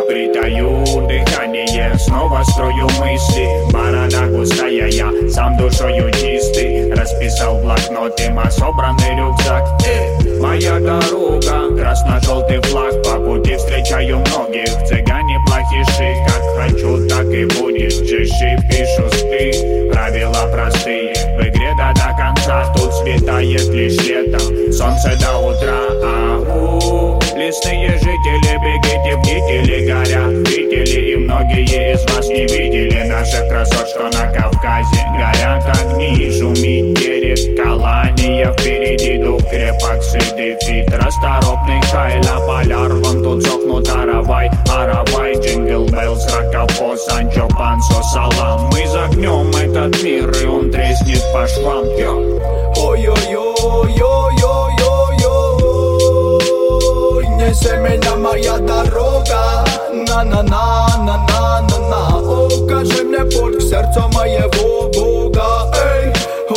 Притаю дыхание, снова строю мысли. Борода густая, я сам душою чистый. Расписал блокнот и собранный рюкзак. Моя дорога, красно-желтый флаг. По пути встречаю многих, цыгане плохиши. Как хочу, так и будет, чеши пишу сты. Правила простые, в игре до конца. Тут светает лишь летом, солнце до утра. Ау, лесные жители, бегите, бдители горят. Видели и многие из вас не видели наших красот, что на Кавказе. Горят огни, шумит берег Калания. Впереди дух крепок, сыт фит. Расторопный Хайла, поляр, вон тут сохнут Аравай. Аравай, джингл беллс, Рокофо, Санчо Пансо, салам. Мы загнем этот мир, и он треснет по швам. Ой-ой-ой-ой-ой-ой, несе меня моя дорога. На-на-на-на-на-на-на. Укажи мне путь к сердцу моего Бога. Эй,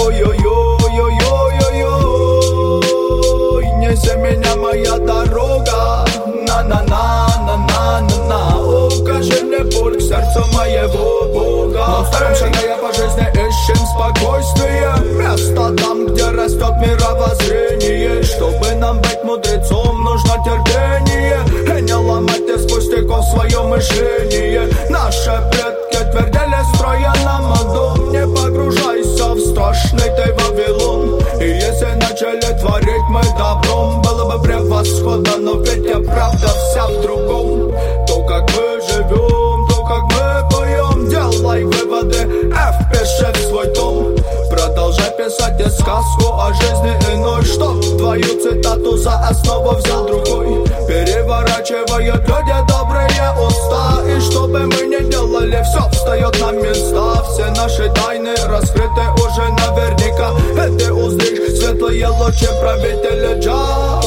ой-ой-ой-ой-ой-ой, несе меня моя дорога. На-на-на-на-на-на-на. Укажи мне путь к сердцу моего Бога. Но в старом шагая по жизни ищем спокойствие. Место там, где растет мировоззрение. Чтобы нам быть мудрецом, нужно терпение. И не ломать из пустяков свое мышление. Наши предки твердили, строя нам дом. Не погружайся в страшный ты Вавилон. И если начали творить мы добром, было бы превосходно, но ведь правда вся в другом. То, как мы живем, то, как мы поем. Делай выводы, впиши в свой том. Продолжай писать и сказку о жизни иной. Чтоб твою цитату за основу взял другой. Переворачивают люди добрые уста. И что бы мы ни делали, все встает на места. Все наши тайны раскрыты уже наверняка. И ты узришь светлые лучи правителя Джа.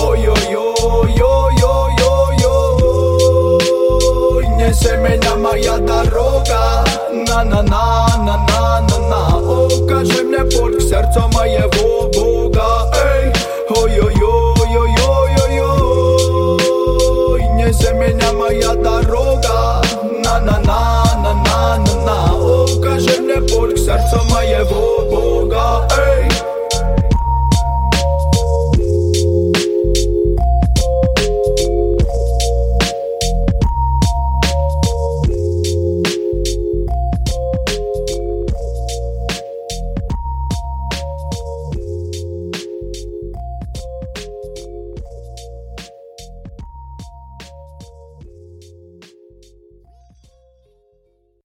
Ой-ой-ой-ой-ой-ой, неси меня моя дорога. На-на-на-на-на-на-на. Укажи мне путь к сердцу моего Бога. Эй, ой-ой-ой-ой-ой-ой, неси меня моя дорога. На-на-на-на-на-на-на. Укажи мне путь к сердцу моего